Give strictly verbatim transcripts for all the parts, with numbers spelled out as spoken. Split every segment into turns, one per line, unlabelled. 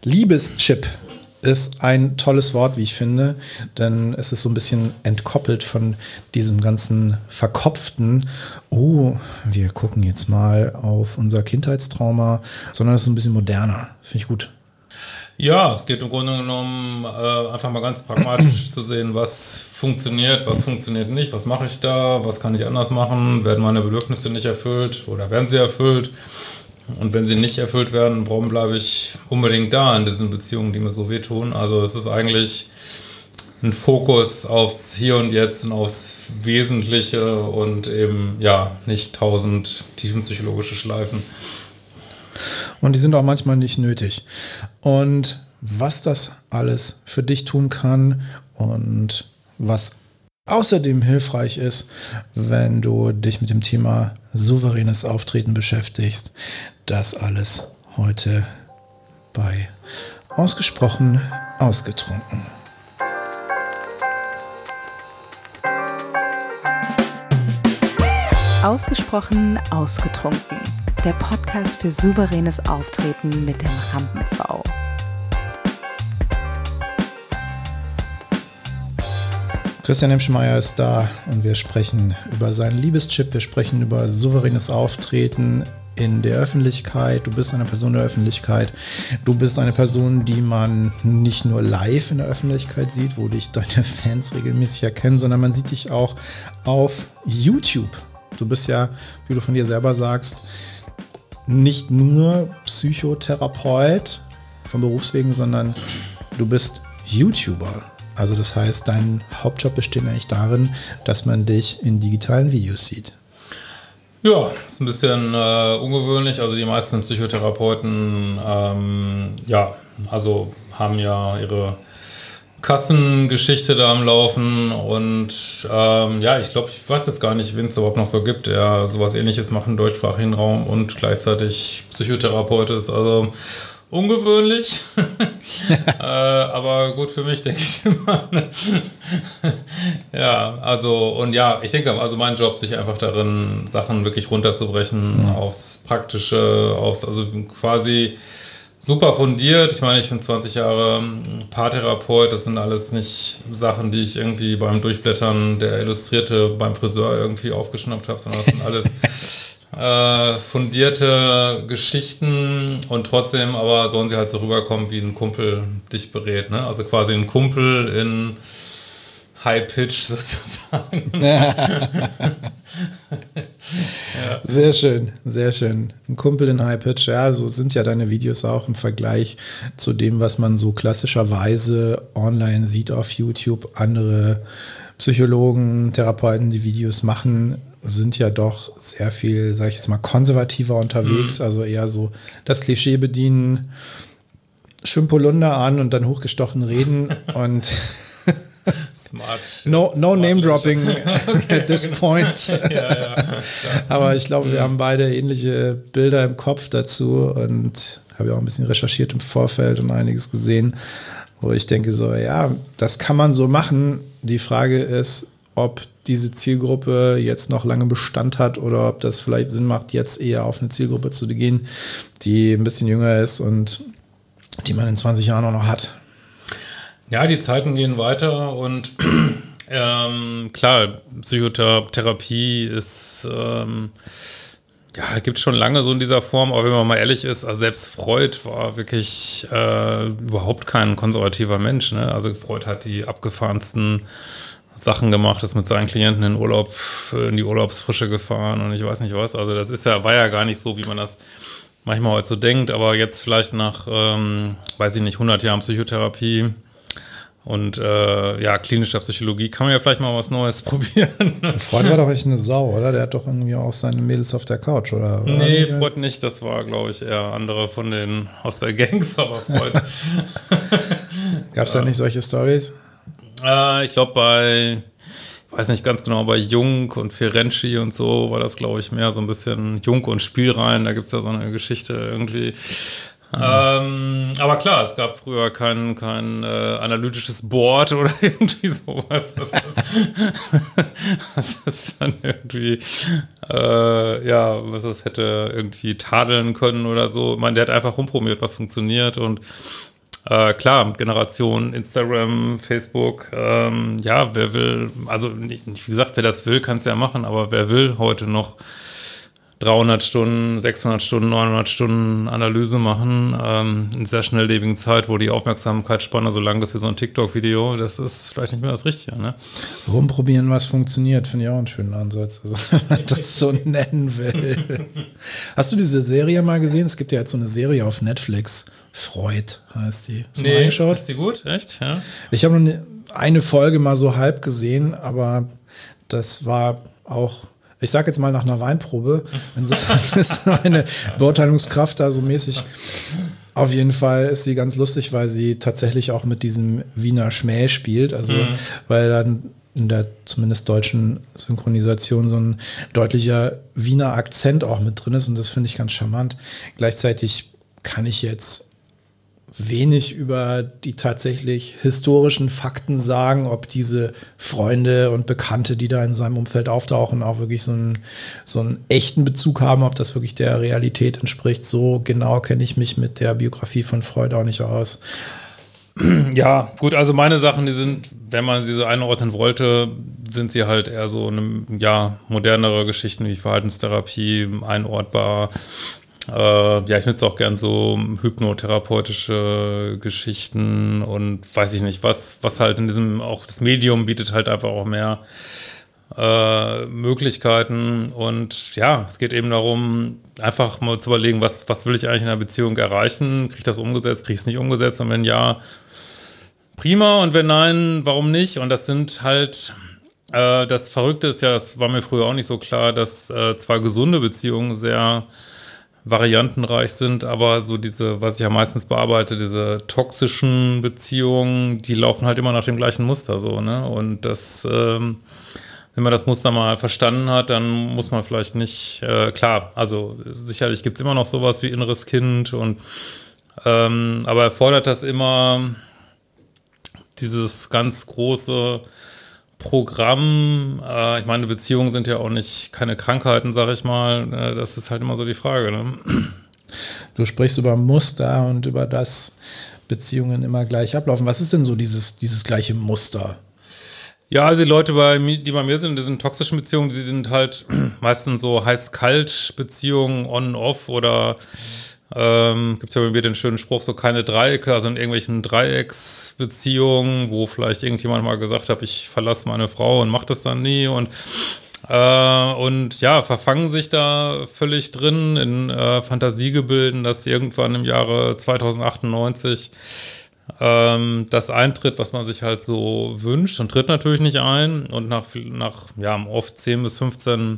Liebeschip ist ein tolles Wort, wie ich finde, denn es ist so ein bisschen entkoppelt von diesem ganzen verkopften, oh, wir gucken jetzt mal auf unser Kindheitstrauma, sondern es ist ein bisschen moderner. Finde ich gut.
Ja, es geht im Grunde genommen äh, einfach mal ganz pragmatisch zu sehen, was funktioniert, was funktioniert nicht, was mache ich da, was kann ich anders machen, werden meine Bedürfnisse nicht erfüllt oder werden sie erfüllt? Und wenn sie nicht erfüllt werden, warum bleibe ich unbedingt da in diesen Beziehungen, die mir so wehtun? Also es ist eigentlich ein Fokus aufs Hier und Jetzt und aufs Wesentliche und eben ja nicht tausend tiefenpsychologische Schleifen.
Und die sind auch manchmal nicht nötig. Und was das alles für dich tun kann und was außerdem hilfreich ist, wenn du dich mit dem Thema souveränes Auftreten beschäftigst, das alles heute bei Ausgesprochen Ausgetrunken.
Ausgesprochen Ausgetrunken. Der Podcast für souveränes Auftreten mit dem Rampen-V.
Christian Hemschmeier ist da und wir sprechen über seinen Liebeschip, wir sprechen über souveränes Auftreten in der Öffentlichkeit. Du bist eine Person der Öffentlichkeit. Du bist eine Person, die man nicht nur live in der Öffentlichkeit sieht, wo dich deine Fans regelmäßig erkennen, sondern man sieht dich auch auf YouTube. Du bist ja, wie du von dir selber sagst, nicht nur Psychotherapeut vom Berufswegen, sondern du bist YouTuber. Also das heißt, dein Hauptjob besteht eigentlich darin, dass man dich in digitalen Videos sieht.
Ja, ist ein bisschen äh, ungewöhnlich. Also die meisten Psychotherapeuten, ähm, ja, also haben ja ihre Kassengeschichte da am Laufen und ähm, ja, ich glaube, ich weiß jetzt gar nicht, wen es überhaupt noch so gibt, der sowas Ähnliches macht im deutschsprachigen Raum und gleichzeitig Psychotherapeut ist. Also ungewöhnlich, äh, aber gut für mich, denke ich immer. Ja, also und ja, ich denke, also mein Job sich einfach darin, Sachen wirklich runterzubrechen, mhm. aufs Praktische, aufs, also quasi super fundiert. Ich meine, ich bin zwanzig Jahre Paartherapeut, das sind alles nicht Sachen, die ich irgendwie beim Durchblättern der Illustrierte beim Friseur irgendwie aufgeschnappt habe, sondern das sind alles Äh, fundierte Geschichten und trotzdem aber sollen sie halt so rüberkommen, wie ein Kumpel dich berät, ne? Also quasi ein Kumpel in High Pitch sozusagen. Ja.
Sehr schön, sehr schön. Ein Kumpel in High Pitch, ja, so sind ja deine Videos auch im Vergleich zu dem, was man so klassischerweise online sieht auf YouTube. Andere Psychologen, Therapeuten, die Videos machen, sind ja doch sehr viel, sag ich jetzt mal, konservativer unterwegs, mhm. also eher so das Klischee bedienen, Schimpolunder an und dann hochgestochen reden und
smart.
No, no Name-Dropping
okay,
at this
genau.
point.
ja, ja,
aber ich glaube, wir haben beide ähnliche Bilder im Kopf dazu und habe ja auch ein bisschen recherchiert im Vorfeld und einiges gesehen, wo ich denke so, ja, das kann man so machen. Die Frage ist, ob diese Zielgruppe jetzt noch lange Bestand hat oder ob das vielleicht Sinn macht, jetzt eher auf eine Zielgruppe zu gehen, die ein bisschen jünger ist und die man in zwanzig Jahren auch noch hat.
Ja, die Zeiten gehen weiter und ähm, klar, Psychotherapie ist, ähm, ja, gibt es schon lange so in dieser Form, aber wenn man mal ehrlich ist, also selbst Freud war wirklich äh, überhaupt kein konservativer Mensch, ne? Also Freud hat die abgefahrensten Sachen gemacht, ist mit seinen Klienten in Urlaub, in die Urlaubsfrische gefahren und ich weiß nicht was. Also das ist ja, war ja gar nicht so, wie man das manchmal heute so denkt, aber jetzt vielleicht nach, ähm, weiß ich nicht, hundert Jahren Psychotherapie und äh, ja, klinischer Psychologie kann man ja vielleicht mal was Neues probieren.
Freud war doch echt eine Sau, oder? Der hat doch irgendwie auch seine Mädels auf der Couch, oder? oder
nee, nicht? Freud nicht, das war, glaube ich, eher andere von den aus der Gangs, aber Freud.
Gab es da nicht solche Storys?
Äh, ich glaube bei, ich weiß nicht ganz genau, bei Jung und Ferenczi und so war das, glaube ich, mehr so ein bisschen Jung und Spielrein, da gibt es ja so eine Geschichte irgendwie. Mhm. Ähm, aber klar, es gab früher kein, kein äh, analytisches Board oder irgendwie sowas, was das, was das dann irgendwie, äh, ja, was das hätte irgendwie tadeln können oder so. Ich meine, der hat einfach rumprobiert, was funktioniert und Äh, klar, Generation Instagram, Facebook, ähm, ja, wer will, also nicht, nicht wie gesagt, wer das will, kann es ja machen, aber wer will heute noch dreihundert Stunden, sechshundert Stunden, neunhundert Stunden Analyse machen, ähm, in sehr schnelllebigen Zeit, wo die Aufmerksamkeitsspanne so lang ist wie so ein TikTok-Video, das ist vielleicht nicht mehr das Richtige, ne?
Rumprobieren, was funktioniert, finde ich auch einen schönen Ansatz, also, wenn man das so nennen will. Hast du diese Serie mal gesehen? Es gibt ja jetzt so eine Serie auf Netflix, Freud heißt die. Hast du mal reingeschaut?
Ist die gut? Echt? Ja.
Ich habe nur eine Folge mal so halb gesehen, aber das war auch, ich sage jetzt mal nach einer Weinprobe, insofern ist meine Beurteilungskraft da so mäßig. Auf jeden Fall ist sie ganz lustig, weil sie tatsächlich auch mit diesem Wiener Schmäh spielt, also mhm. weil dann in der zumindest deutschen Synchronisation so ein deutlicher Wiener Akzent auch mit drin ist und das finde ich ganz charmant. Gleichzeitig kann ich jetzt wenig über die tatsächlich historischen Fakten sagen, ob diese Freunde und Bekannte, die da in seinem Umfeld auftauchen, auch wirklich so einen, so einen echten Bezug haben, ob das wirklich der Realität entspricht. So genau kenne ich mich mit der Biografie von Freud auch nicht aus.
Ja, gut, also meine Sachen, die sind, wenn man sie so einordnen wollte, sind sie halt eher so eine, ja, modernere Geschichten wie Verhaltenstherapie, einordbar. Äh, ja, ich nutze auch gern so hypnotherapeutische Geschichten und weiß ich nicht, was, was halt in diesem, auch das Medium bietet halt einfach auch mehr äh, Möglichkeiten und ja, es geht eben darum, einfach mal zu überlegen, was, was will ich eigentlich in einer Beziehung erreichen? Kriege ich das umgesetzt, kriege ich es nicht umgesetzt? Und wenn ja, prima, und wenn nein, warum nicht? Und das sind halt, äh, das Verrückte ist ja, das war mir früher auch nicht so klar, dass äh, zwar gesunde Beziehungen sehr variantenreich sind, aber so diese, was ich ja meistens bearbeite, diese toxischen Beziehungen, die laufen halt immer nach dem gleichen Muster so, ne? Und das, ähm, wenn man das Muster mal verstanden hat, dann muss man vielleicht nicht, äh, klar, also sicherlich gibt es immer noch sowas wie inneres Kind und ähm, aber erfordert das immer dieses ganz große Programm, äh, ich meine, Beziehungen sind ja auch nicht keine Krankheiten, sag ich mal, äh, das ist halt immer so die Frage, ne?
Du sprichst über Muster und über das Beziehungen immer gleich ablaufen. Was ist denn so dieses, dieses gleiche Muster?
Ja, also die Leute, bei mir, die bei mir sind, die sind toxischen Beziehungen, die sind halt meistens so heiß-kalt-Beziehungen, on-off oder Ähm, gibt es ja bei mir den schönen Spruch, so keine Dreiecke, also in irgendwelchen Dreiecksbeziehungen, wo vielleicht irgendjemand mal gesagt hat, ich verlasse meine Frau und mache das dann nie und äh, und ja, verfangen sich da völlig drin in äh, Fantasiegebilden, dass irgendwann im Jahre zweitausendachtundneunzig ähm, das eintritt, was man sich halt so wünscht und tritt natürlich nicht ein und nach, nach ja, oft zehn bis fünfzehn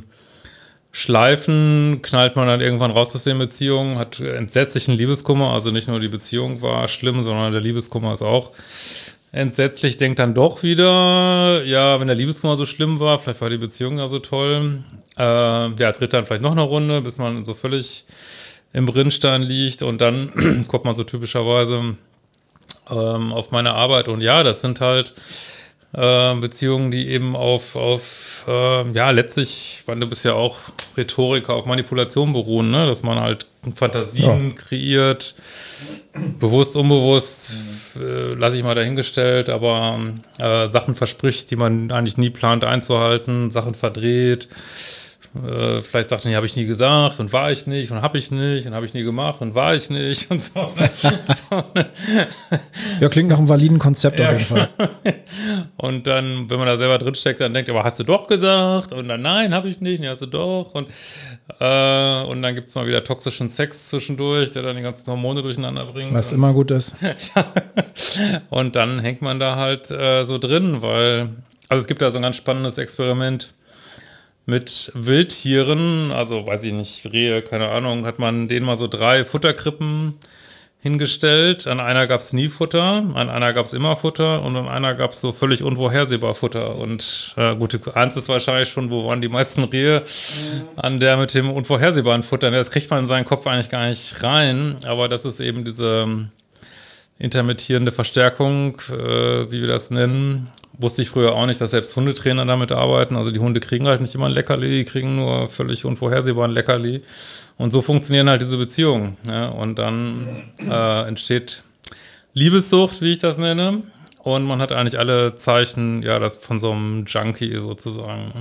Schleifen knallt man dann irgendwann raus aus den Beziehungen, hat entsetzlichen Liebeskummer, also nicht nur die Beziehung war schlimm, sondern der Liebeskummer ist auch entsetzlich, denkt dann doch wieder, ja, wenn der Liebeskummer so schlimm war, vielleicht war die Beziehung ja so toll, äh, ja, tritt dann vielleicht noch eine Runde, bis man so völlig im Brennstein liegt und dann kommt man so typischerweise ähm, auf meine Arbeit und ja, das sind halt Äh, Beziehungen, die eben auf, auf äh, ja, letztlich, weil du bist ja auch Rhetoriker, auf Manipulation beruhen, ne? Dass man halt Fantasien ja. kreiert, bewusst, unbewusst, äh, lasse ich mal dahingestellt, aber äh, Sachen verspricht, die man eigentlich nie plant einzuhalten, Sachen verdreht. Äh, vielleicht sagt man, habe ich nie gesagt und war ich nicht und habe ich nicht und habe ich nie gemacht und war ich nicht und so. so.
Ja, klingt nach einem validen Konzept ja, auf jeden Fall.
Und dann, wenn man da selber drinsteckt, dann denkt, aber hast du doch gesagt? Und dann, nein, habe ich nicht, nee, hast du doch. Und, äh, und dann gibt es mal wieder toxischen Sex zwischendurch, der dann die ganzen Hormone durcheinander bringt.
Was immer gut ist.
Ja. Und dann hängt man da halt äh, so drin, weil, also es gibt da so ein ganz spannendes Experiment mit Wildtieren, also weiß ich nicht, Rehe, keine Ahnung, hat man denen mal so drei Futterkrippen hingestellt. An einer gab es nie Futter, an einer gab es immer Futter und an einer gab es so völlig unvorhersehbar Futter. Und äh, gut, du ahnst es wahrscheinlich schon, wo waren die meisten Rehe? Mhm. An der mit dem unvorhersehbaren Futter. Das kriegt man in seinen Kopf eigentlich gar nicht rein, aber das ist eben diese intermittierende Verstärkung, äh, wie wir das nennen. Wusste ich früher auch nicht, dass selbst Hundetrainer damit arbeiten. Also die Hunde kriegen halt nicht immer ein Leckerli, die kriegen nur völlig unvorhersehbar ein Leckerli. Und so funktionieren halt diese Beziehungen. Ja? Und dann äh, entsteht Liebessucht, wie ich das nenne. Und man hat eigentlich alle Zeichen, ja, das von so einem Junkie sozusagen.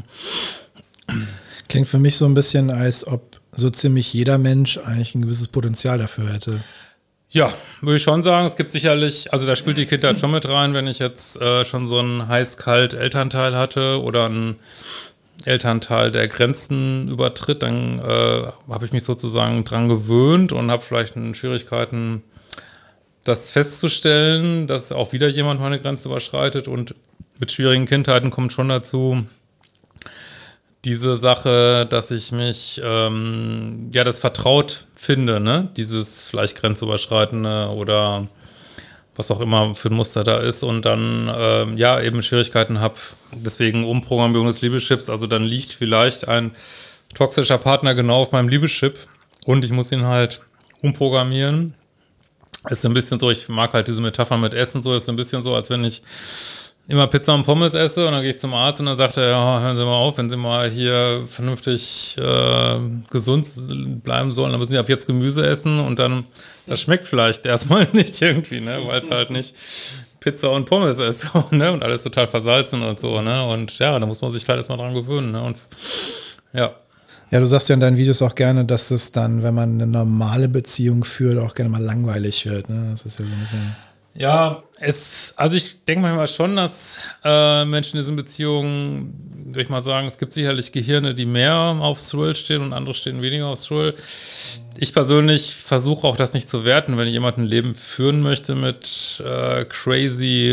Klingt für mich so ein bisschen, als ob so ziemlich jeder Mensch eigentlich ein gewisses Potenzial dafür hätte.
Ja, würde ich schon sagen. Es gibt sicherlich, also da spielt die Kindheit schon mit rein, wenn ich jetzt äh, schon so einen heiß-kalt Elternteil hatte oder einen Elternteil, der Grenzen übertritt, dann äh, habe ich mich sozusagen dran gewöhnt und habe vielleicht Schwierigkeiten, das festzustellen, dass auch wieder jemand meine Grenze überschreitet. Und mit schwierigen Kindheiten kommt schon dazu diese Sache, dass ich mich, ähm, ja, das vertraut finde, ne? Dieses vielleicht grenzüberschreitende oder was auch immer für ein Muster da ist und dann, ähm, ja, eben Schwierigkeiten habe. Deswegen Umprogrammierung des Liebeschips. Also dann liegt vielleicht ein toxischer Partner genau auf meinem Liebeschip und ich muss ihn halt umprogrammieren. Ist ein bisschen so, ich mag halt diese Metapher mit Essen so, ist ein bisschen so, als wenn ich immer Pizza und Pommes esse und dann gehe ich zum Arzt und dann sagt er, ja, hören Sie mal auf, wenn Sie mal hier vernünftig äh, gesund bleiben sollen, dann müssen Sie ab jetzt Gemüse essen und dann, das schmeckt vielleicht erstmal nicht irgendwie, ne, weil es halt nicht Pizza und Pommes ist, so, ne, und alles total versalzen und so, ne, und ja, da muss man sich halt erstmal dran gewöhnen, ne, und ja.
Ja, du sagst ja in deinen Videos auch gerne, dass es dann, wenn man eine normale Beziehung führt, auch gerne mal langweilig wird, ne, das ist ja so ein bisschen...
Ja, es, also ich denke manchmal schon, dass äh, Menschen in diesen Beziehungen, würde ich mal sagen, es gibt sicherlich Gehirne, die mehr auf Thrill stehen und andere stehen weniger auf Thrill. Ich persönlich versuche auch das nicht zu werten, wenn ich jemanden ein Leben führen möchte mit äh, crazy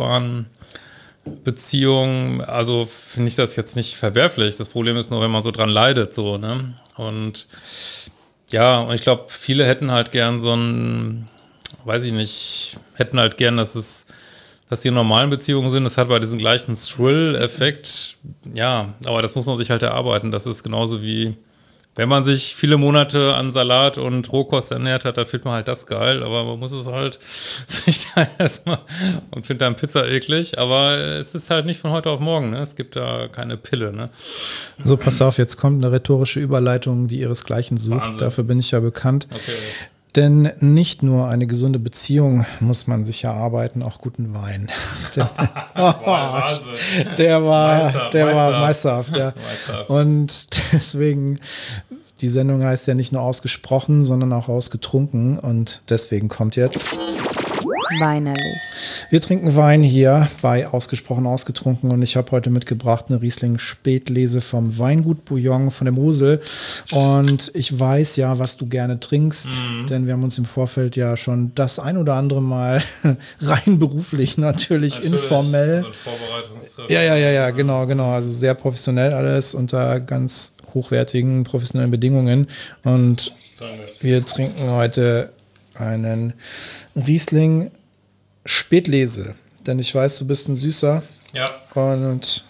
Achterbahn-Beziehungen. Also finde ich das jetzt nicht verwerflich. Das Problem ist nur, wenn man so dran leidet, so, ne? Und ja, und ich glaube, viele hätten halt gern so ein, weiß ich nicht, hätten halt gern, dass es, dass die in normalen Beziehungen sind. Das hat bei diesem gleichen Thrill-Effekt. Ja, aber das muss man sich halt erarbeiten. Das ist genauso wie, wenn man sich viele Monate an Salat und Rohkost ernährt hat, da findet man halt das geil. Aber man muss es halt sich da erstmal und findet dann Pizza eklig. Aber es ist halt nicht von heute auf morgen, ne? Es gibt da keine Pille, ne?
So, pass auf, jetzt kommt eine rhetorische Überleitung, die ihresgleichen sucht. Wahnsinn. Dafür bin ich ja bekannt. Okay. Denn nicht nur eine gesunde Beziehung muss man sich erarbeiten, auch guten Wein. Der, oh, der war, Meister, der Meister. war meisterhaft, ja. Meisterhaft. Und deswegen, die Sendung heißt ja nicht nur ausgesprochen, sondern auch ausgetrunken. Und deswegen kommt jetzt
weinerlich.
Wir trinken Wein hier bei Ausgesprochen Ausgetrunken und ich habe heute mitgebracht eine Riesling-Spätlese vom Weingut Bouillon von der Mosel und ich weiß ja, was du gerne trinkst, mhm. denn wir haben uns im Vorfeld ja schon das ein oder andere Mal rein beruflich natürlich, natürlich informell. Ja, ja, ja, ja, genau, genau, also sehr professionell alles unter ganz hochwertigen professionellen Bedingungen und wir trinken heute einen Riesling Spätlese, denn ich weiß, du bist ein Süßer.
Ja.
Und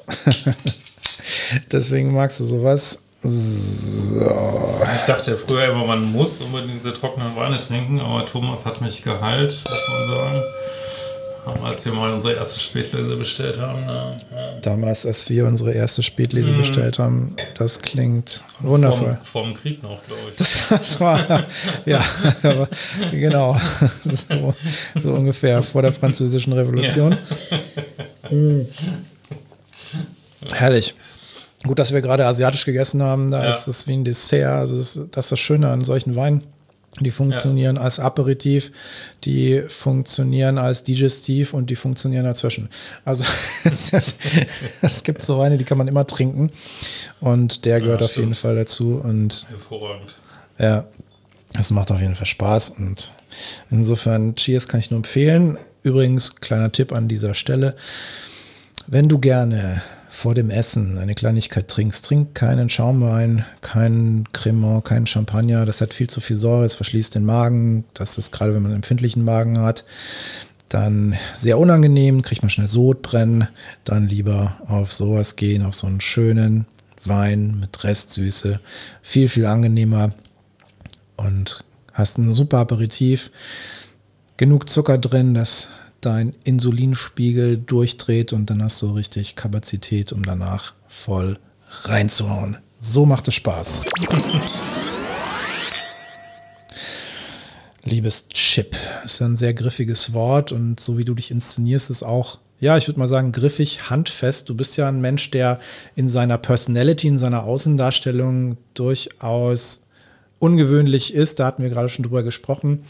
deswegen magst du sowas. So.
Ich dachte früher immer, man muss unbedingt diese trockenen Weine trinken, aber Thomas hat mich geheilt, muss man sagen. Als wir mal unsere erste Spätlese bestellt haben. Ne? Ja.
Damals, als wir unsere erste Spätlese mm. bestellt haben, das klingt wundervoll.
Vor dem Krieg noch, glaube ich.
Das, das war, ja, aber, genau, so, so ungefähr vor der Französischen Revolution. Ja. Mm. Herrlich. Gut, dass wir gerade asiatisch gegessen haben, da ja. ist es wie ein Dessert. Also das, das ist das Schöne an solchen Weinen. Die funktionieren ja. als Aperitif, die funktionieren als Digestiv und die funktionieren dazwischen. Also es, es, es gibt so Weine, die kann man immer trinken und der gehört ja, auf jeden Fall dazu. Und
hervorragend.
Ja, es macht auf jeden Fall Spaß und insofern Cheers kann ich nur empfehlen. Übrigens, kleiner Tipp an dieser Stelle, wenn du gerne vor dem Essen eine Kleinigkeit trinkst, trink keinen Schaumwein, keinen Cremant, keinen Champagner, das hat viel zu viel Säure, es verschließt den Magen, das ist gerade, wenn man einen empfindlichen Magen hat, dann sehr unangenehm, kriegt man schnell Sodbrennen, dann lieber auf sowas gehen, auf so einen schönen Wein mit Restsüße, viel, viel angenehmer und hast ein super Aperitif, genug Zucker drin, dass dein Insulinspiegel durchdreht und dann hast du richtig Kapazität, um danach voll reinzuhauen. So macht es Spaß. Liebeschip ist ja ein sehr griffiges Wort und so wie du dich inszenierst, ist auch, ja, ich würde mal sagen, griffig, handfest. Du bist ja ein Mensch, der in seiner Personality, in seiner Außendarstellung durchaus ungewöhnlich ist. Da hatten wir gerade schon drüber gesprochen.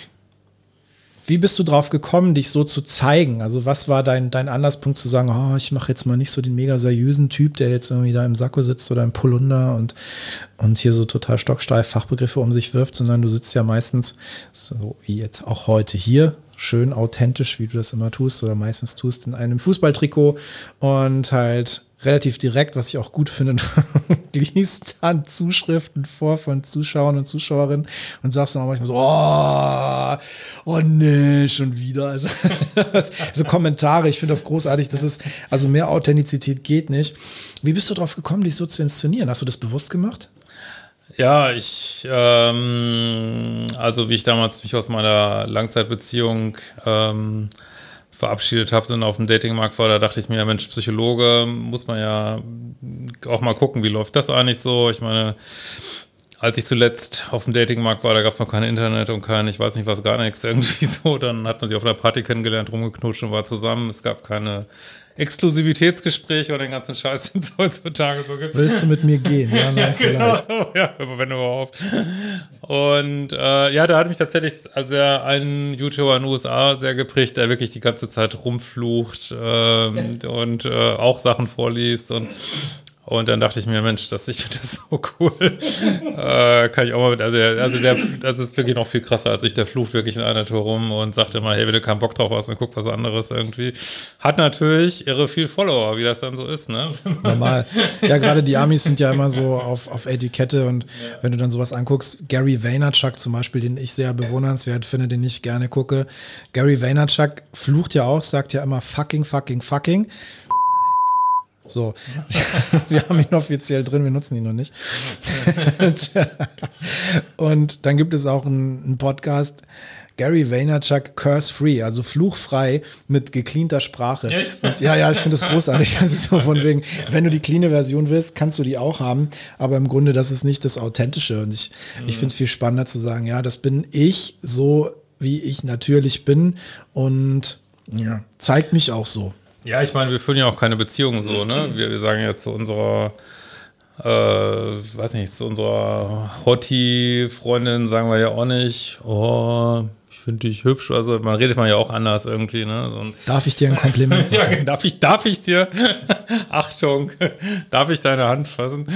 Wie bist du drauf gekommen, dich so zu zeigen? Also was war dein, dein Anlasspunkt zu sagen, oh, ich mache jetzt mal nicht so den mega seriösen Typ, der jetzt irgendwie da im Sakko sitzt oder im Polunder und, und hier so total stocksteif Fachbegriffe um sich wirft, sondern du sitzt ja meistens, so wie jetzt auch heute hier, schön authentisch, wie du das immer tust oder meistens tust, in einem Fußballtrikot und halt relativ direkt, was ich auch gut finde, du liest dann Zuschriften vor von Zuschauern und Zuschauerinnen und sagst dann auch manchmal so, oh, oh nee, schon wieder. Also, also Kommentare, ich finde das großartig, das ist, also mehr Authentizität geht nicht. Wie bist du drauf gekommen, dich so zu inszenieren? Hast du das bewusst gemacht?
Ja, ich, ähm, also wie ich damals mich aus meiner Langzeitbeziehung ähm, verabschiedet habe und auf dem Datingmarkt war, da dachte ich mir, Mensch, Psychologe, muss man ja auch mal gucken, wie läuft das eigentlich so? Ich meine, als ich zuletzt auf dem Datingmarkt war, da gab es noch kein Internet und kein, ich weiß nicht was, gar nichts irgendwie so. Dann hat man sich auf einer Party kennengelernt, rumgeknutscht und war zusammen. Es gab keine Exklusivitätsgespräche oder den ganzen Scheiß, den es heutzutage so gibt.
Willst du mit mir gehen? Ja, nein,
ja, genau
vielleicht.
so, ja, wenn überhaupt. Und äh, ja, da hat mich tatsächlich also ja, ein YouTuber in den U S A sehr geprägt, der wirklich die ganze Zeit rumflucht ähm, und äh, auch Sachen vorliest und Und dann dachte ich mir, Mensch, das, ich finde das so cool. äh, kann ich auch mal mit, also, also der, das ist wirklich noch viel krasser als ich. Der flucht wirklich in einer Tour rum und sagt immer, hey, wenn du keinen Bock drauf hast, dann guck was anderes irgendwie. Hat natürlich irre viel Follower, wie das dann so ist, ne?
Normal. Ja, gerade die Amis sind ja immer so auf, auf Etikette und ja. Wenn du dann sowas anguckst, Gary Vaynerchuk zum Beispiel, den ich sehr bewundernswert finde, den ich gerne gucke. Gary Vaynerchuk flucht ja auch, sagt ja immer fucking, fucking, fucking. So, wir haben ihn offiziell drin, wir nutzen ihn noch nicht. Und dann gibt es auch einen, einen Podcast, Gary Vaynerchuk Curse Free, also fluchfrei mit gecleanter Sprache. Und ja, ja, ich finde das großartig. Das ist so von wegen, wenn du die cleane Version willst, kannst du die auch haben. Aber im Grunde, das ist nicht das Authentische. Und ich, mhm. ich finde es viel spannender zu sagen, ja, das bin ich, so wie ich natürlich bin. Und ja, zeigt mich auch so.
Ja, ich meine, wir führen ja auch keine Beziehung so, ne? Wir, wir sagen ja zu unserer, äh, weiß nicht, zu unserer Hottie-Freundin sagen wir ja auch nicht, oh, ich finde dich hübsch. Also man redet man ja auch anders irgendwie, ne? So,
darf ich dir ein Kompliment machen?
Ja, darf ich, darf ich dir, Achtung, darf ich deine Hand fassen?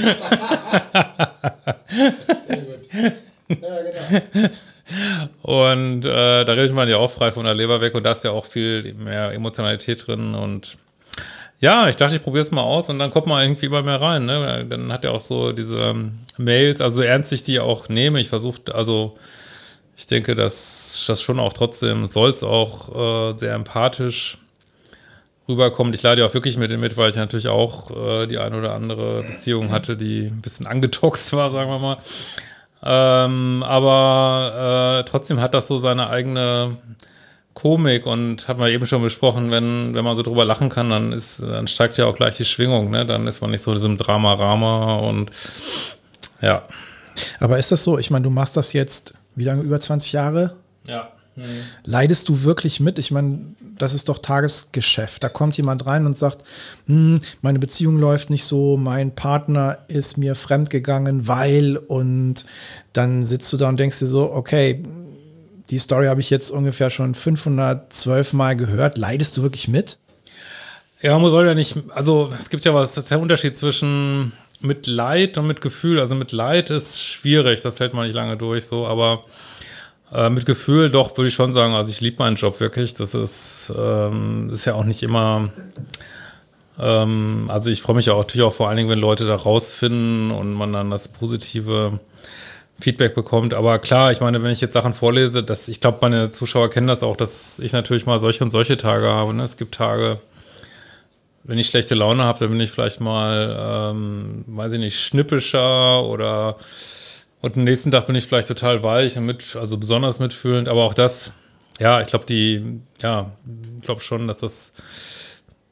Sehr gut. Ja, genau. Und äh, da redet man ja auch frei von der Leber weg und da ist ja auch viel mehr Emotionalität drin und ja, ich dachte, ich probiere es mal aus und dann kommt man irgendwie immer mehr rein, ne? Dann hat er auch so diese Mails, also ernst ich die auch nehme, ich versuche, also ich denke, dass das schon auch trotzdem, soll es auch äh, sehr empathisch rüberkommt. Ich lade ja auch wirklich mit mit, weil ich natürlich auch äh, die eine oder andere Beziehung hatte, die ein bisschen angetoxt war, sagen wir mal. Ähm, aber äh, trotzdem hat das so seine eigene Komik und hat man eben schon besprochen, wenn, wenn man so drüber lachen kann, dann ist, dann steigt ja auch gleich die Schwingung, ne? Dann ist man nicht so in diesem Drama-Rama und ja.
Aber ist das so? Ich meine, du machst das jetzt, wie lange, über zwanzig Jahre?
Ja. Mhm.
Leidest du wirklich mit? Ich meine, das ist doch Tagesgeschäft. Da kommt jemand rein und sagt, hm, meine Beziehung läuft nicht so, mein Partner ist mir fremdgegangen, weil, und dann sitzt du da und denkst dir so, okay, die Story habe ich jetzt ungefähr schon fünfhundertzwölf Mal gehört. Leidest du wirklich mit?
Ja, man soll ja nicht, also es gibt ja was, das ist der Unterschied zwischen Mitleid und Mitgefühl. Also Mitleid ist schwierig, das hält man nicht lange durch so, aber Äh, mit Gefühl doch, würde ich schon sagen, also ich liebe meinen Job wirklich, das ist, ähm, ist ja auch nicht immer, ähm, also ich freue mich ja auch natürlich auch vor allen Dingen, wenn Leute da rausfinden und man dann das positive Feedback bekommt, aber klar, ich meine, wenn ich jetzt Sachen vorlese, das, ich glaube, meine Zuschauer kennen das auch, dass ich natürlich mal solche und solche Tage habe, ne? Es gibt Tage, wenn ich schlechte Laune habe, dann bin ich vielleicht mal, ähm, weiß ich nicht, schnippischer oder und am nächsten Tag bin ich vielleicht total weich und mit, also besonders mitfühlend, aber auch das, ja, ich glaube, die, ja, ich glaube schon, dass das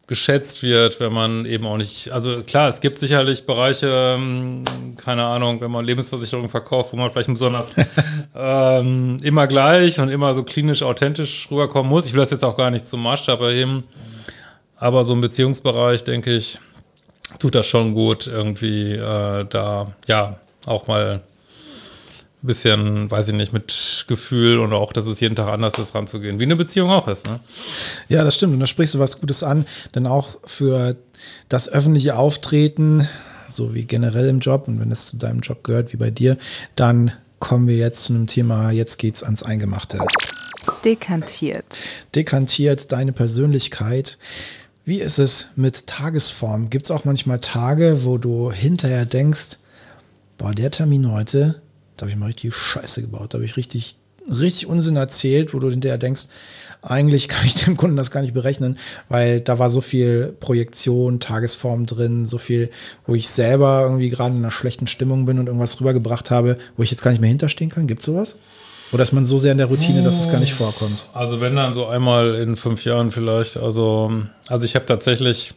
geschätzt wird, wenn man eben auch nicht, also klar, es gibt sicherlich Bereiche, keine Ahnung, wenn man Lebensversicherung verkauft, wo man vielleicht besonders ähm, immer gleich und immer so klinisch authentisch rüberkommen muss. Ich will das jetzt auch gar nicht zum Maßstab erheben, aber so im Beziehungsbereich, denke ich, tut das schon gut, irgendwie äh, da, ja, auch mal ein bisschen, weiß ich nicht, mit Gefühl und auch, dass es jeden Tag anders ist, ranzugehen. Wie eine Beziehung auch ist, ne?
Ja, das stimmt. Und da sprichst du was Gutes an. Denn auch für das öffentliche Auftreten, so wie generell im Job und wenn es zu deinem Job gehört, wie bei dir, dann kommen wir jetzt zu einem Thema, jetzt geht's ans Eingemachte.
Dekantiert.
Dekantiert, deine Persönlichkeit. Wie ist es mit Tagesform? Gibt es auch manchmal Tage, wo du hinterher denkst, boah, der Termin heute, da habe ich mal richtig Scheiße gebaut, da habe ich richtig, richtig Unsinn erzählt, wo du hinterher denkst, eigentlich kann ich dem Kunden das gar nicht berechnen, weil da war so viel Projektion, Tagesform drin, so viel, wo ich selber irgendwie gerade in einer schlechten Stimmung bin und irgendwas rübergebracht habe, wo ich jetzt gar nicht mehr hinterstehen kann. Gibt es sowas? Oder ist man so sehr in der Routine, dass es gar nicht vorkommt?
Also wenn dann so einmal in fünf Jahren vielleicht. Also, also ich habe tatsächlich,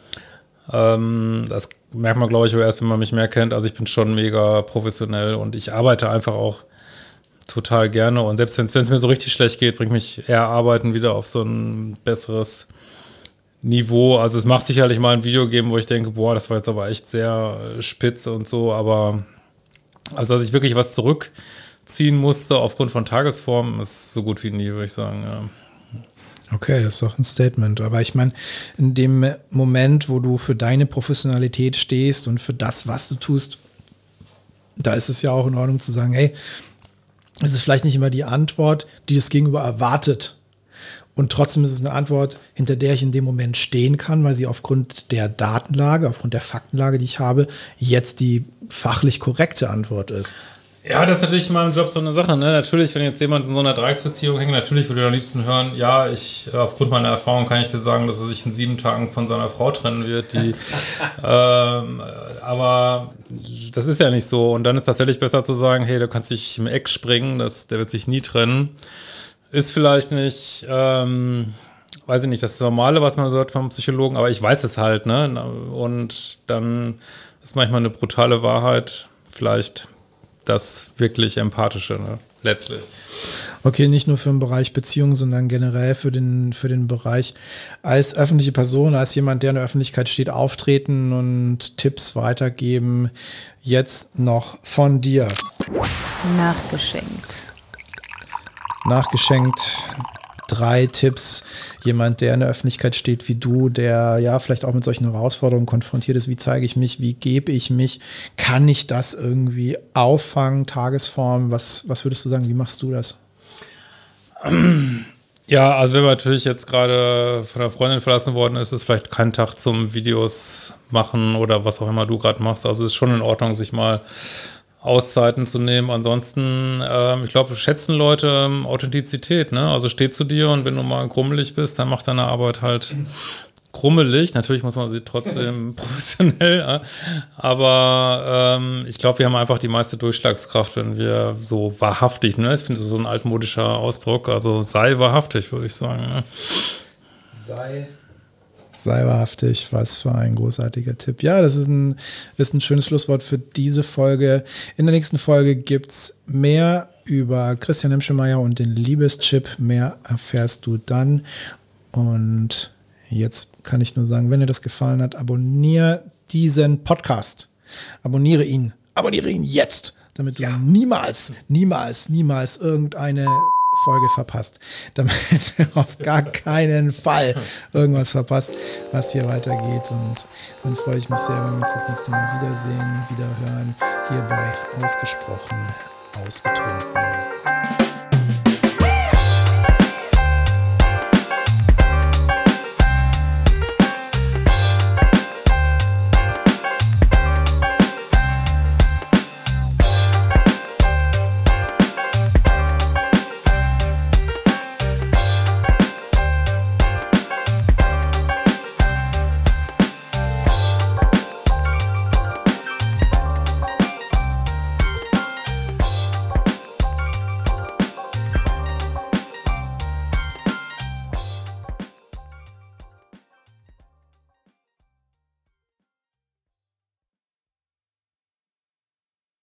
ähm, das merkt man, glaube ich, erst, wenn man mich mehr kennt. Also ich bin schon mega professionell und ich arbeite einfach auch total gerne. Und selbst wenn es mir so richtig schlecht geht, bringt mich eher Arbeiten wieder auf so ein besseres Niveau. Also es macht sicherlich mal ein Video geben, wo ich denke, boah, das war jetzt aber echt sehr spitze und so. Aber also dass ich wirklich was zurückziehen musste aufgrund von Tagesform, ist so gut wie nie, würde ich sagen, ja.
Okay, das ist doch ein Statement. Aber ich meine, in dem Moment, wo du für deine Professionalität stehst und für das, was du tust, da ist es ja auch in Ordnung zu sagen, hey, es ist vielleicht nicht immer die Antwort, die das Gegenüber erwartet. Und trotzdem ist es eine Antwort, hinter der ich in dem Moment stehen kann, weil sie aufgrund der Datenlage, aufgrund der Faktenlage, die ich habe, jetzt die fachlich korrekte Antwort ist.
Ja, das ist natürlich in meinem Job so eine Sache, ne? Natürlich, wenn jetzt jemand in so einer Dreiecksbeziehung hängt, natürlich würde ich am liebsten hören, ja, ich, aufgrund meiner Erfahrung kann ich dir sagen, dass er sich in sieben Tagen von seiner Frau trennen wird, die, ähm, aber das ist ja nicht so. Und dann ist tatsächlich besser zu sagen, hey, du kannst dich im Eck springen, das, der wird sich nie trennen. Ist vielleicht nicht, ähm, weiß ich nicht, das Normale, was man so hört vom Psychologen, aber ich weiß es halt, ne? Und dann ist manchmal eine brutale Wahrheit, vielleicht das wirklich Empathische, ne? Letztlich.
Okay, nicht nur für den Bereich Beziehung, sondern generell für den, für den Bereich als öffentliche Person, als jemand, der in der Öffentlichkeit steht, auftreten und Tipps weitergeben. Jetzt noch von dir.
Nachgeschenkt.
Nachgeschenkt. Drei Tipps, jemand, der in der Öffentlichkeit steht wie du, der ja vielleicht auch mit solchen Herausforderungen konfrontiert ist. Wie zeige ich mich? Wie gebe ich mich? Kann ich das irgendwie auffangen? Tagesform? Was, was würdest du sagen? Wie machst du das?
Ja, also wenn man natürlich jetzt gerade von einer Freundin verlassen worden ist, ist vielleicht kein Tag zum Videos machen oder was auch immer du gerade machst. Also es ist schon in Ordnung, sich mal Auszeiten zu nehmen. Ansonsten, ähm, ich glaube, schätzen Leute ähm, Authentizität, ne? Also steh zu dir und wenn du mal krummelig bist, dann mach deine Arbeit halt krummelig. Natürlich muss man sie trotzdem professionell, ja? Aber ähm, ich glaube, wir haben einfach die meiste Durchschlagskraft, wenn wir so wahrhaftig, ne? Ich finde das so ein altmodischer Ausdruck, also sei wahrhaftig, würde ich sagen. Ne?
Sei Sei wahrhaftig, was für ein großartiger Tipp. Ja, das ist ein, ist ein schönes Schlusswort für diese Folge. In der nächsten Folge gibt es mehr über Christian Hemschemeyer und den Liebeschip. Mehr erfährst du dann. Und jetzt kann ich nur sagen, wenn dir das gefallen hat, abonniere diesen Podcast. Abonniere ihn. Abonniere ihn jetzt, damit du ja. niemals, niemals, niemals irgendeine Folge verpasst, damit du auf gar keinen Fall irgendwas verpasst, was hier weitergeht. Und dann freue ich mich sehr, wenn wir uns das nächste Mal wiedersehen, wieder hören, hier bei Ausgesprochen Ausgetrunken.